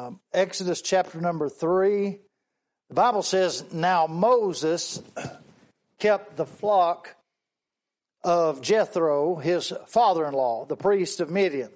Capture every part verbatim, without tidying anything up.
Um, Exodus chapter number three. The Bible says, now Moses kept the flock of Jethro, his father-in-law, the priest of Midian.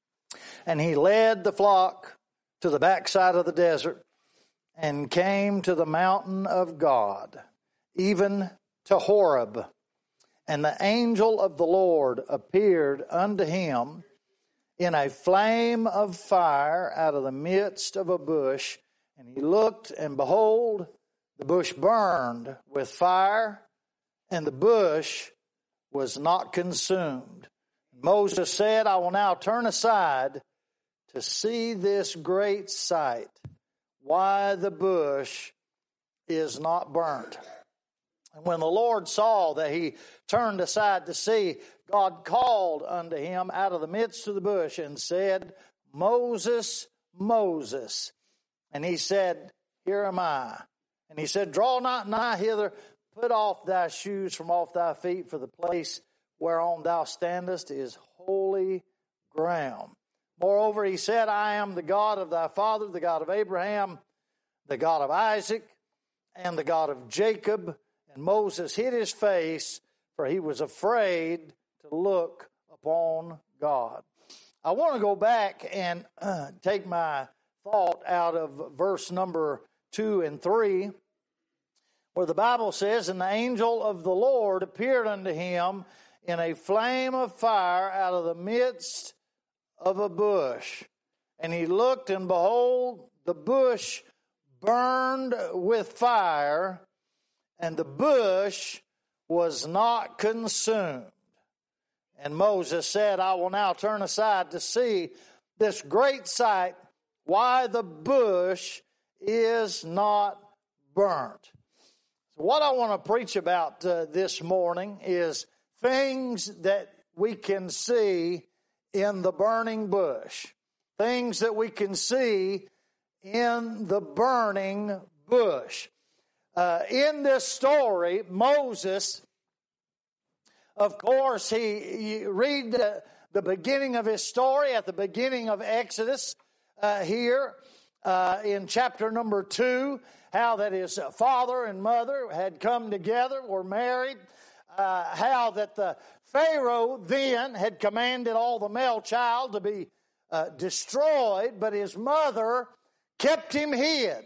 And he led the flock to the backside of the desert and came to the mountain of God, even to Horeb. And the angel of the Lord appeared unto him in a flame of fire out of the midst of a bush. And he looked, and behold, the bush burned with fire, and the bush was not consumed. Moses said, I will now turn aside to see this great sight, why the bush is not burnt. And when the Lord saw that he turned aside to see, God called unto him out of the midst of the bush and said, Moses, Moses. And he said, Here am I. And he said, Draw not nigh hither, put off thy shoes from off thy feet, for the place whereon thou standest is holy ground. Moreover, he said, I am the God of thy father, the God of Abraham, the God of Isaac, and the God of Jacob. And Moses hid his face, for he was afraid to look upon God. I want to go back and uh, take my thought out of verse number two and three, where the Bible says, And the angel of the Lord appeared unto him in a flame of fire out of the midst of a bush. And he looked, and behold, the bush burned with fire, and the bush was not consumed. And Moses said, I will now turn aside to see this great sight, why the bush is not burnt. So what I want to preach about uh, this morning is things that we can see in the burning bush. Things that we can see in the burning bush. Uh, in this story, Moses, of course, he you read the, the beginning of his story at the beginning of Exodus uh, here uh, in chapter number two, how that his father and mother had come together, were married, uh, how that the Pharaoh then had commanded all the male child to be uh, destroyed, but his mother kept him hid.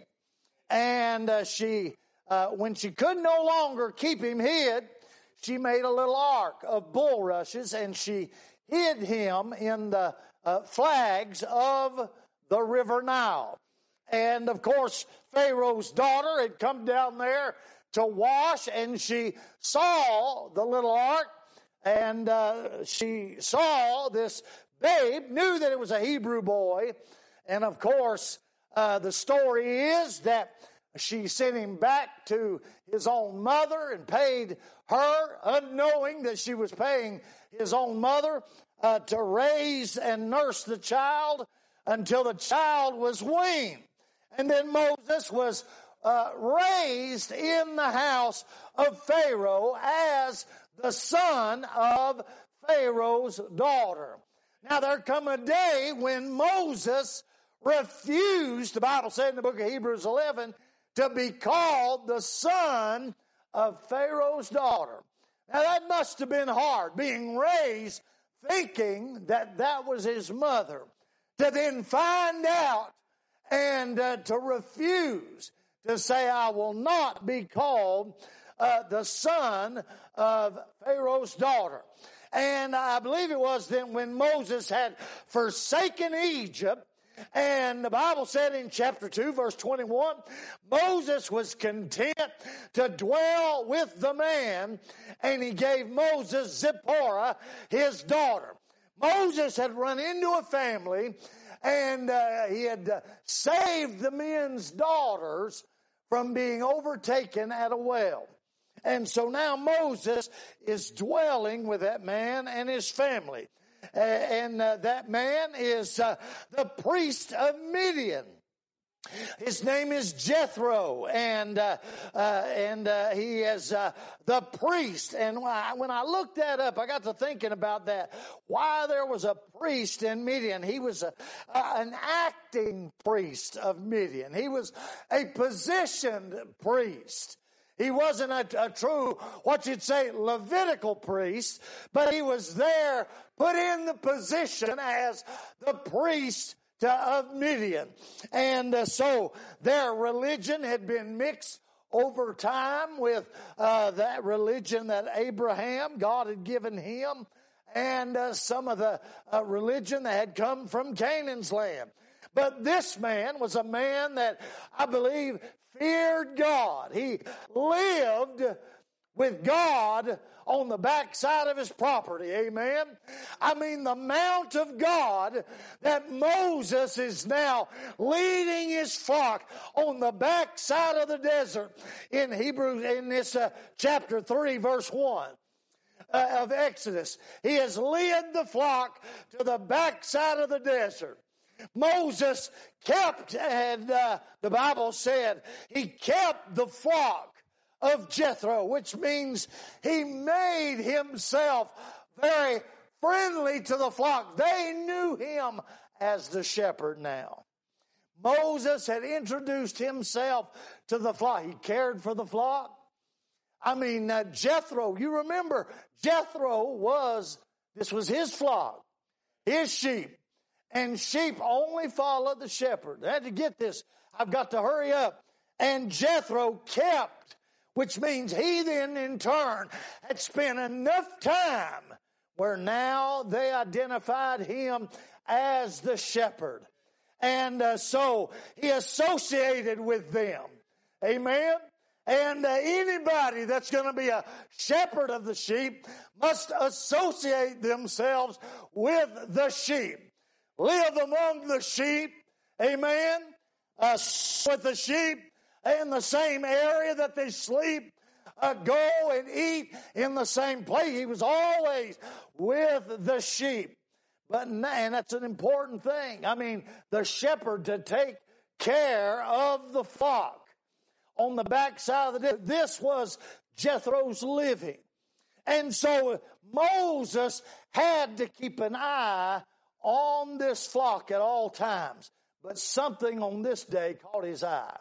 And uh, she, uh, when she could no longer keep him hid, she made a little ark of bulrushes, and she hid him in the uh, flags of the river Nile. And of course, Pharaoh's daughter had come down there to wash, and she saw the little ark, and uh, she saw this babe, knew that it was a Hebrew boy. And of course, uh, the story is that she sent him back to his own mother and paid her, unknowing that she was paying his own mother uh, to raise and nurse the child until the child was weaned. And then Moses was uh, raised in the house of Pharaoh as the son of Pharaoh's daughter. Now there come a day when Moses refused, the Bible said in the book of Hebrews eleven, to be called the son of Pharaoh's daughter. Now that must have been hard, being raised thinking that that was his mother, to then find out and uh, to refuse to say, I will not be called uh, the son of Pharaoh's daughter. And I believe it was then when Moses had forsaken Egypt, and the Bible said in chapter two, verse twenty-one, Moses was content to dwell with the man, and he gave Moses Zipporah, his daughter. Moses had run into a family, and uh, he had uh, saved the men's daughters from being overtaken at a well. And so now Moses is dwelling with that man and his family. Uh, and uh, that man is uh, the priest of Midian. His name is Jethro, and uh, uh, and uh, he is uh, the priest. And when I, when I looked that up, I got to thinking about that. Why there was a priest in Midian? He was a, uh, an acting priest of Midian. He was a positioned priest. He wasn't a, a true, what you'd say, Levitical priest, but he was there, put in the position as the priest to, of Midian. And uh, so their religion had been mixed over time with uh, that religion that Abraham, God had given him, and uh, some of the uh, religion that had come from Canaan's land. But this man was a man that I believe feared God. He lived with God on the backside of his property. Amen. I mean, the mount of God that Moses is now leading his flock on the backside of the desert in Hebrews, in this uh, chapter three, verse one. Uh, of Exodus. He has led the flock to the backside of the desert. Moses kept, and uh, the Bible said, he kept the flock of Jethro, which means he made himself very friendly to the flock. They knew him as the shepherd now. Moses had introduced himself to the flock. He cared for the flock. I mean, uh, Jethro, you remember, Jethro was, this was his flock, his sheep. And sheep only follow the shepherd. I had to get this. I've got to hurry up. And Jethro kept, which means he then in turn had spent enough time where now they identified him as the shepherd. And uh, so he associated with them. Amen. And uh, anybody that's going to be a shepherd of the sheep must associate themselves with the sheep. Live among the sheep, amen, uh, with the sheep in the same area that they sleep, uh, go and eat in the same place. He was always with the sheep. But, and that's an important thing. I mean, the shepherd to take care of the flock. On the backside of the day, this was Jethro's living. And so Moses had to keep an eye on this flock at all times. But something on this day caught his eye.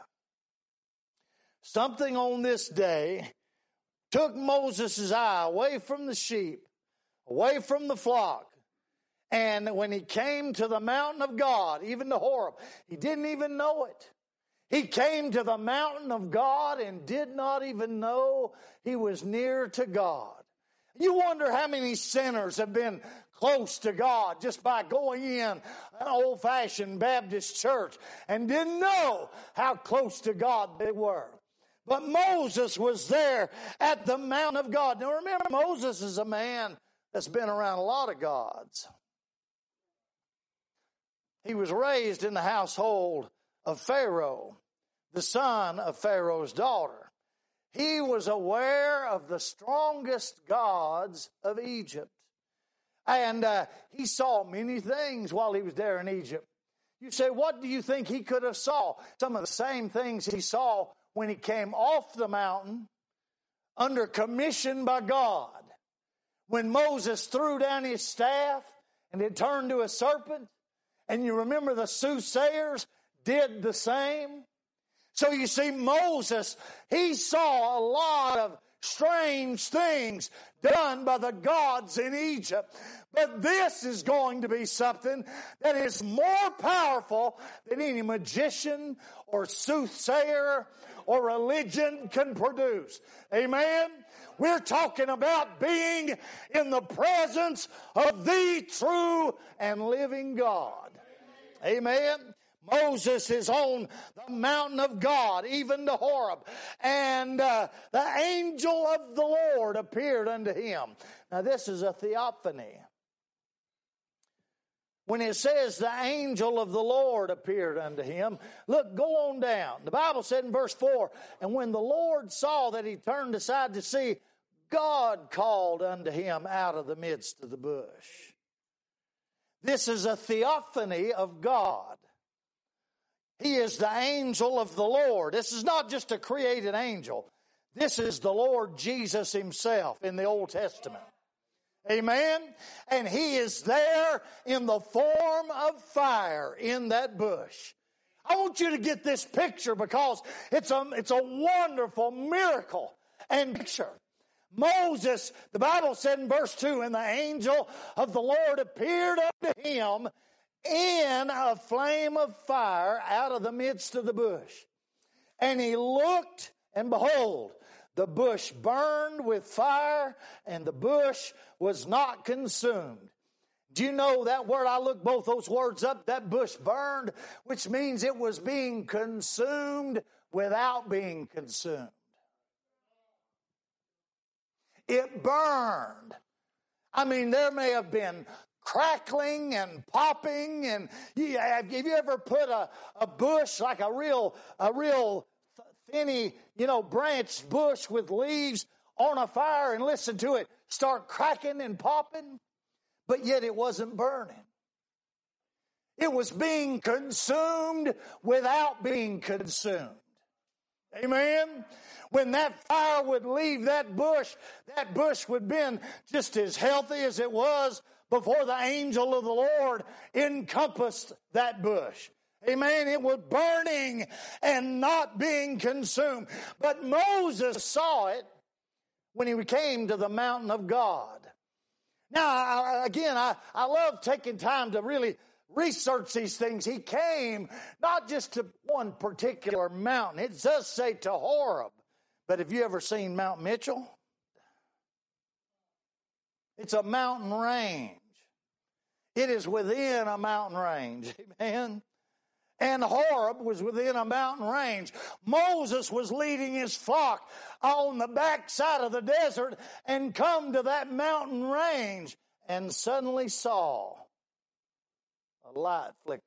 Something on this day took Moses' eye away from the sheep, away from the flock. And when he came to the mountain of God, even to Horeb, he didn't even know it. He came to the mountain of God and did not even know he was near to God. You wonder how many sinners have been close to God just by going in an old-fashioned Baptist church and didn't know how close to God they were. But Moses was there at the mountain of God. Now remember, Moses is a man that's been around a lot of gods. He was raised in the household of Pharaoh, the son of Pharaoh's daughter. He was aware of the strongest gods of Egypt. And uh, he saw many things while he was there in Egypt. You say, what do you think he could have saw? Some of the same things he saw when he came off the mountain under commission by God. When Moses threw down his staff and it turned to a serpent. And you remember the soothsayers did the same. So you see, Moses, he saw a lot of strange things done by the gods in Egypt. But this is going to be something that is more powerful than any magician or soothsayer or religion can produce. Amen? We're talking about being in the presence of the true and living God. Amen? Moses is on the mountain of God, even to Horeb. And uh, the angel of the Lord appeared unto him. Now this is a theophany. When it says the angel of the Lord appeared unto him, look, go on down. The Bible said in verse four, and when the Lord saw that he turned aside to see, God called unto him out of the midst of the bush. This is a theophany of God. He is the angel of the Lord. This is not just a created angel. This is the Lord Jesus himself in the Old Testament. Amen? And he is there in the form of fire in that bush. I want you to get this picture because it's a, it's a wonderful miracle and picture. Moses, the Bible said in verse two, and the angel of the Lord appeared unto him in a flame of fire out of the midst of the bush. And he looked, and behold, the bush burned with fire, and the bush was not consumed. Do you know that word? I looked both those words up. That bush burned, which means it was being consumed without being consumed. It burned. I mean, there may have been crackling and popping, and you, have you ever put a, a bush like a real a real thinny, you know, branch bush with leaves on a fire and listen to it start cracking and popping? But yet it wasn't burning. It was being consumed without being consumed. Amen? When that fire would leave that bush, that bush would have been just as healthy as it was before the angel of the Lord encompassed that bush. Amen? It was burning and not being consumed. But Moses saw it when he came to the mountain of God. Now, I, again, I, I love taking time to really research these things. He came not just to one particular mountain. It does say to Horeb. But have you ever seen Mount Mitchell? It's a mountain range. It is within a mountain range. Amen. And Horeb was within a mountain range. Moses was leading his flock on the backside of the desert and come to that mountain range and suddenly saw a light flickering.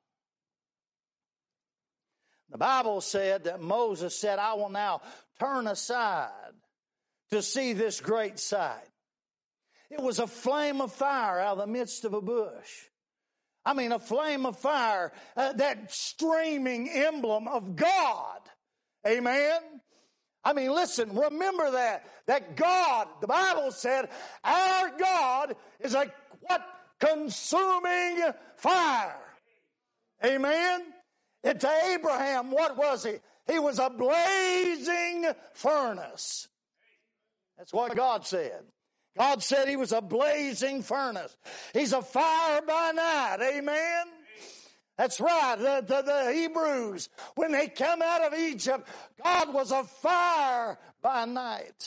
The Bible said that Moses said, I will now turn aside to see this great sight. It was a flame of fire out of the midst of a bush. I mean, a flame of fire, uh, that streaming emblem of God. Amen? I mean, listen, remember that. That God, the Bible said, our God is a what? Consuming fire. Amen? And to Abraham, what was he? He was a blazing furnace. That's what God said. God said he was a blazing furnace. He's a fire by night. Amen? That's right. The, the, the Hebrews, when they come out of Egypt, God was a fire by night.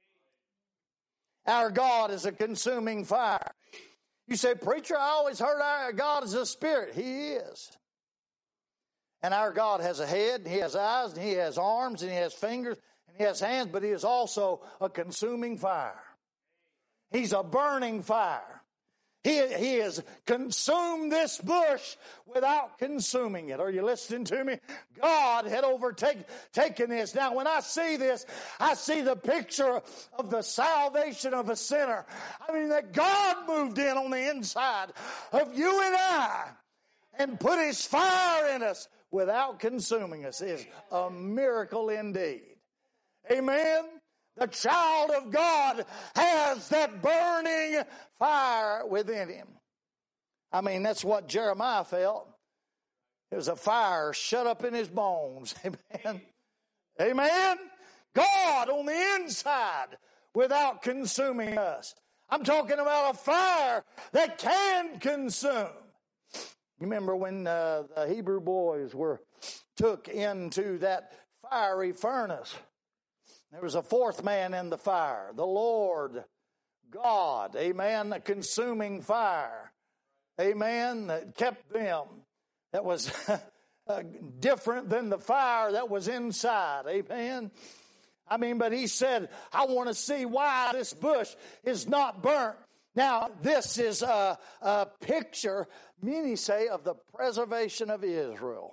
Our God is a consuming fire. You say, preacher, I always heard our God is a spirit. He is. And our God has a head, and he has eyes, and he has arms, and he has fingers, and he has hands, but he is also a consuming fire. He's a burning fire. He, he has consumed this bush without consuming it. Are you listening to me? God had overtaken taken this. Now, when I see this, I see the picture of the salvation of a sinner. I mean, that God moved in on the inside of you and I and put his fire in us without consuming us. Is a miracle indeed. Amen? The child of God has that burning fire within him. I mean, that's what Jeremiah felt. It was a fire shut up in his bones. Amen. Amen. God on the inside without consuming us. I'm talking about a fire that can consume. You remember when uh, the Hebrew boys were took into that fiery furnace? There was a fourth man in the fire, the Lord God, amen, the consuming fire, amen, that kept them. That was uh, different than the fire that was inside, amen. I mean, but he said, I want to see why this bush is not burnt. Now, this is a, a picture, many say, of the preservation of Israel.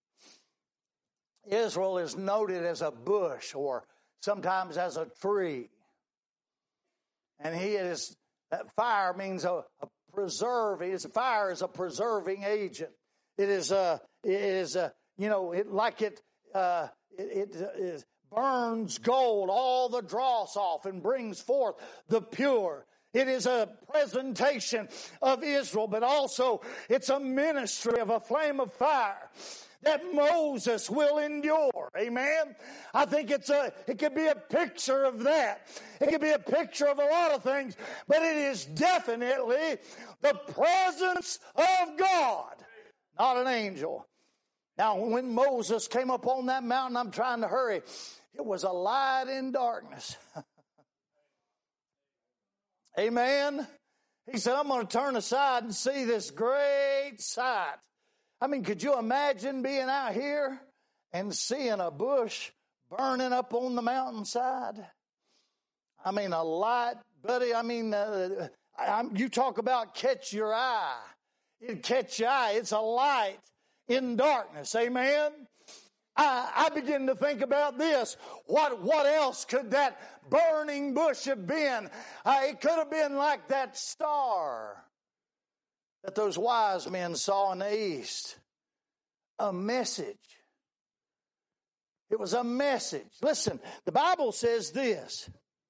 Israel is noted as a bush or sometimes as a tree. And he is, that fire means a, a preserving, fire is a preserving agent. It is a, it is a, you know, it, like it, uh, it, it is, burns gold, all the dross off, and brings forth the pure. It is a presentation of Israel, but also it's a ministry of a flame of fire that Moses will endure. Amen. I think it's a, it could be a picture of that. It could be a picture of a lot of things, but it is definitely the presence of God, not an angel. Now, when Moses came up on that mountain, I'm trying to hurry, it was a light in darkness. Amen. He said, I'm going to turn aside and see this great sight. I mean, could you imagine being out here and seeing a bush burning up on the mountainside? I mean, a light, buddy. I mean, uh, I, you talk about catch your eye. It'd catch your eye. It's a light in darkness. Amen. I, I begin to think about this. What, what else could that burning bush have been? Uh, it could have been like that star that those wise men saw in the east. A message. It was a message. Listen, the Bible says this.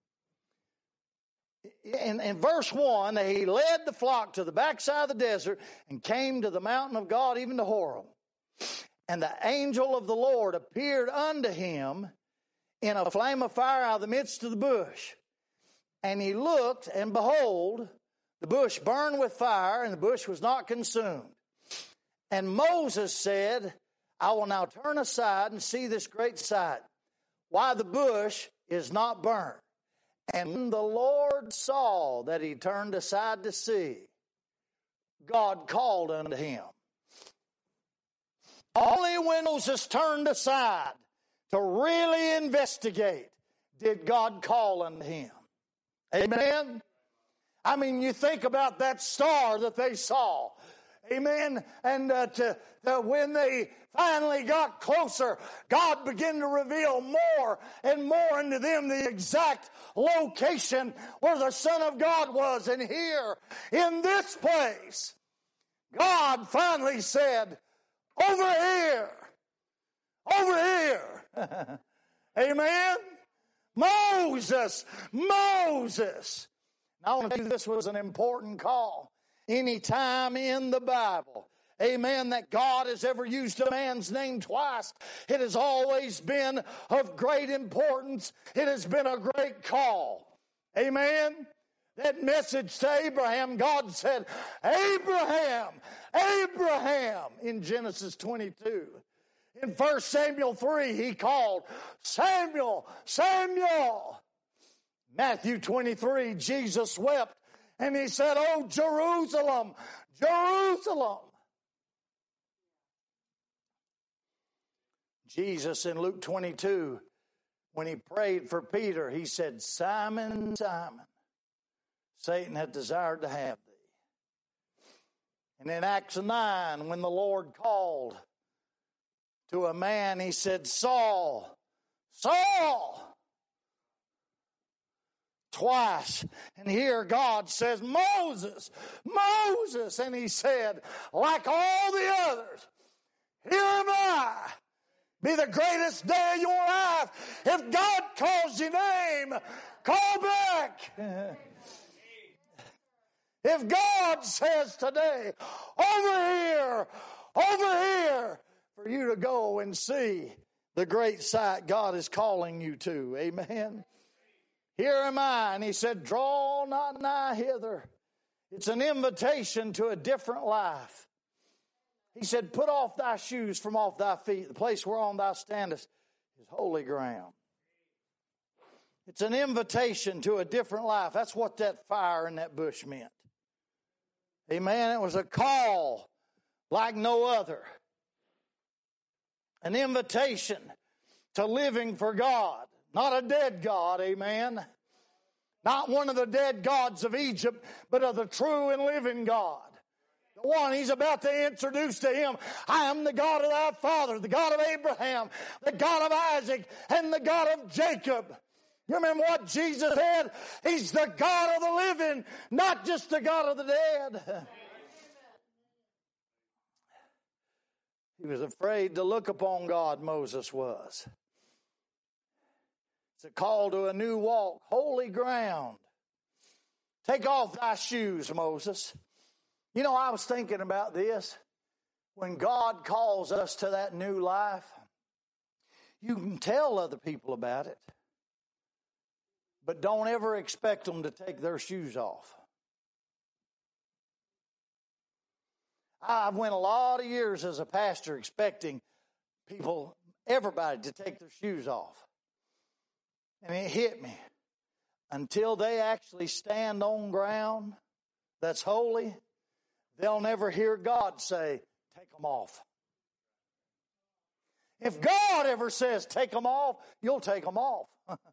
In, in verse one, he led the flock to the backside of the desert and came to the mountain of God, even to Horeb. And the angel of the Lord appeared unto him in a flame of fire out of the midst of the bush. And he looked, and behold, the bush burned with fire, and the bush was not consumed. And Moses said, I will now turn aside and see this great sight, why the bush is not burnt. And when the Lord saw that he turned aside to see, God called unto him. Only when Moses turned aside to really investigate did God call unto him. Amen? I mean, you think about that star that they saw. Amen? And uh, to, uh, when they finally got closer, God began to reveal more and more unto them the exact location where the Son of God was. And here, in this place, God finally said, over here, over here. Amen? Moses, Moses. Now, I want to tell you, this was an important call. Any time in the Bible, amen, that God has ever used a man's name twice, it has always been of great importance. It has been a great call. Amen? That message to Abraham, God said, Abraham, Abraham, in Genesis twenty-two. In First Samuel three, he called, Samuel, Samuel. Matthew twenty-three, Jesus wept, and he said, oh, Jerusalem, Jerusalem. Jesus in Luke twenty-two, when he prayed for Peter, he said, Simon, Simon, Satan hath desired to have thee. And in Acts nine, when the Lord called to a man, he said, Saul, Saul. Twice. And here God says, Moses, Moses. And he said, like all the others, here am I. Be the greatest day of your life. If God calls your name, call back. If God says today, over here, over here, for you to go and see the great sight God is calling you to. Amen. Here am I. And he said, draw not nigh hither. It's an invitation to a different life. He said, put off thy shoes from off thy feet. The place whereon thou standest is holy ground. It's an invitation to a different life. That's what that fire in that bush meant. Amen. It was a call like no other. An invitation to living for God. Not a dead God, amen. Not one of the dead gods of Egypt, but of the true and living God. The one he's about to introduce to him. I am the God of thy father, the God of Abraham, the God of Isaac, and the God of Jacob. You remember what Jesus said? He's the God of the living, not just the God of the dead. He was afraid to look upon God, Moses was. It's a call to a new walk, holy ground. Take off thy shoes, Moses. You know, I was thinking about this. When God calls us to that new life, you can tell other people about it, but don't ever expect them to take their shoes off. I've went a lot of years as a pastor expecting people, everybody, to take their shoes off. And it hit me. Until they actually stand on ground that's holy, they'll never hear God say, take them off. If God ever says, take them off, you'll take them off.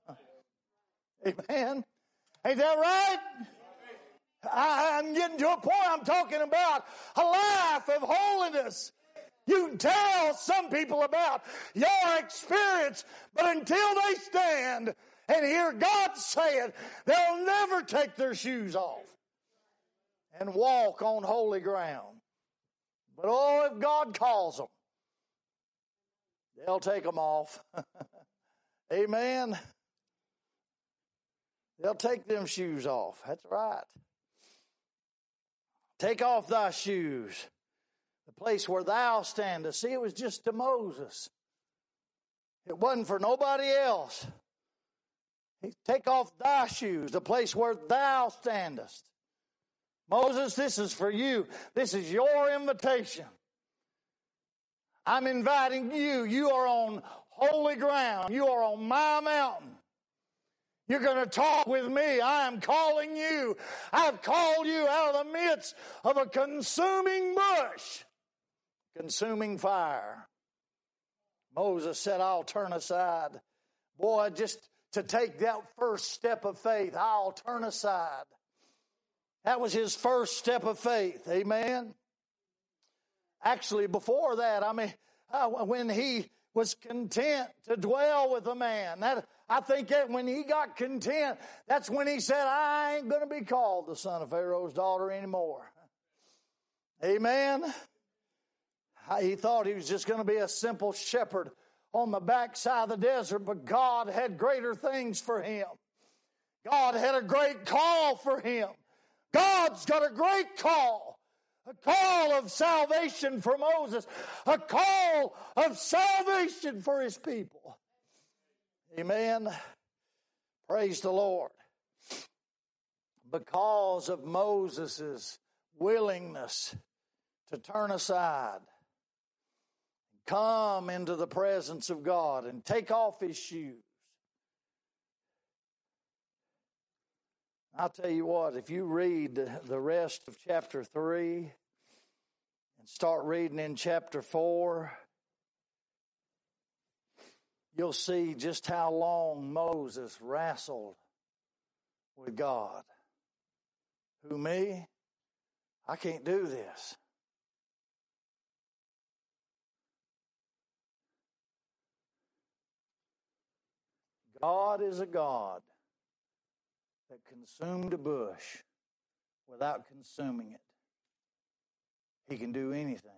Amen. Ain't that right? I, I'm getting to a point I'm talking about a life of holiness. You can tell some people about your experience, but until they stand and hear God say it, they'll never take their shoes off and walk on holy ground. But oh, if God calls them, they'll take them off. Amen. They'll take them shoes off. That's right. Take off thy shoes, the place where thou standest. See, it was just to Moses. It wasn't for nobody else. Take off thy shoes, the place where thou standest. Moses, this is for you. This is your invitation. I'm inviting you. You are on holy ground. You are on my mountain. You're going to talk with me. I am calling you. I've called you out of the midst of a consuming bush, consuming fire. Moses said, I'll turn aside. Boy, just to take that first step of faith, I'll turn aside. That was his first step of faith. Amen. Actually, before that, I mean, uh, when he was content to dwell with a man, that I think that when he got content, that's when he said, I ain't going to be called the son of Pharaoh's daughter anymore. Amen. He thought he was just going to be a simple shepherd on the backside of the desert, but God had greater things for him. God had a great call for him. God's got a great call. A call of salvation for Moses. A call of salvation for his people. Amen. Praise the Lord. Because of Moses' willingness to turn aside, come into the presence of God and take off his shoes. I'll tell you what, if you read the rest of chapter three and start reading in chapter four, you'll see just how long Moses wrestled with God. Who, me? I can't do this. God is a God that consumed a bush without consuming it. He can do anything.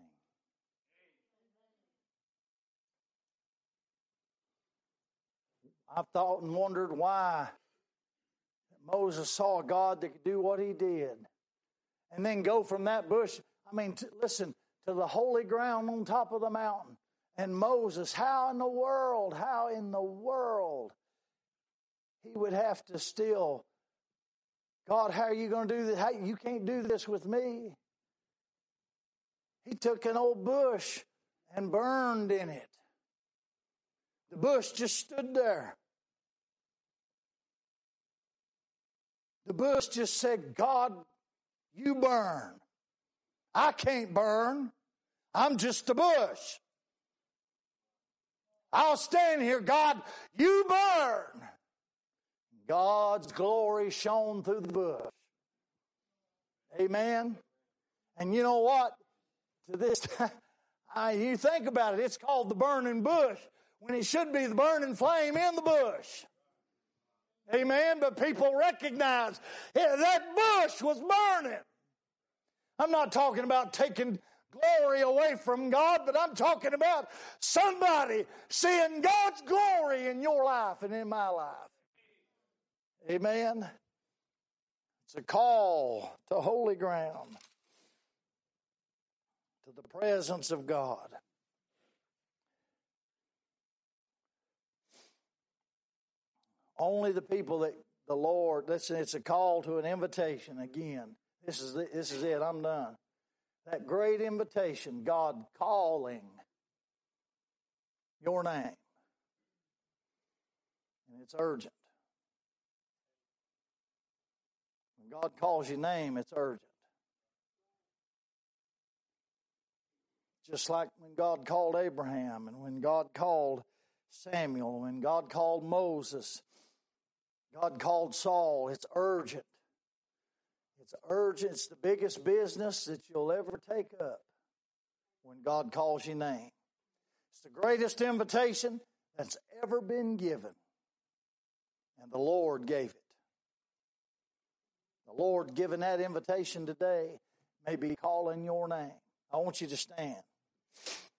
I've thought and wondered why Moses saw a God that could do what he did. And then go from that bush, I mean, to, listen, to the holy ground on top of the mountain. And Moses, how in the world, how in the world he would have to still, God, how are you going to do this? How, you can't do this with me. He took an old bush and burned in it. The bush just stood there. The bush just said, God, you burn. I can't burn. I'm just a bush. I'll stand here, God, you burn. God's glory shone through the bush. Amen. And you know what? To this, I, you think about it, it's called the burning bush when it should be the burning flame in the bush. Amen. But people recognize yeah, that bush was burning. I'm not talking about taking glory away from God, but I'm talking about somebody seeing God's glory in your life and in my life. Amen. It's a call to holy ground, to the presence of God. Only the people that the Lord, listen, it's a call to an invitation again. This is it, this is it, I'm done. That great invitation, God calling your name. And it's urgent. When God calls your name, it's urgent. Just like when God called Abraham and when God called Samuel, when God called Moses, God called Saul, it's urgent. It's urgent. It's the biggest business that you'll ever take up when God calls your name. It's the greatest invitation that's ever been given. And the Lord gave it. The Lord giving that invitation today may be calling your name. I want you to stand.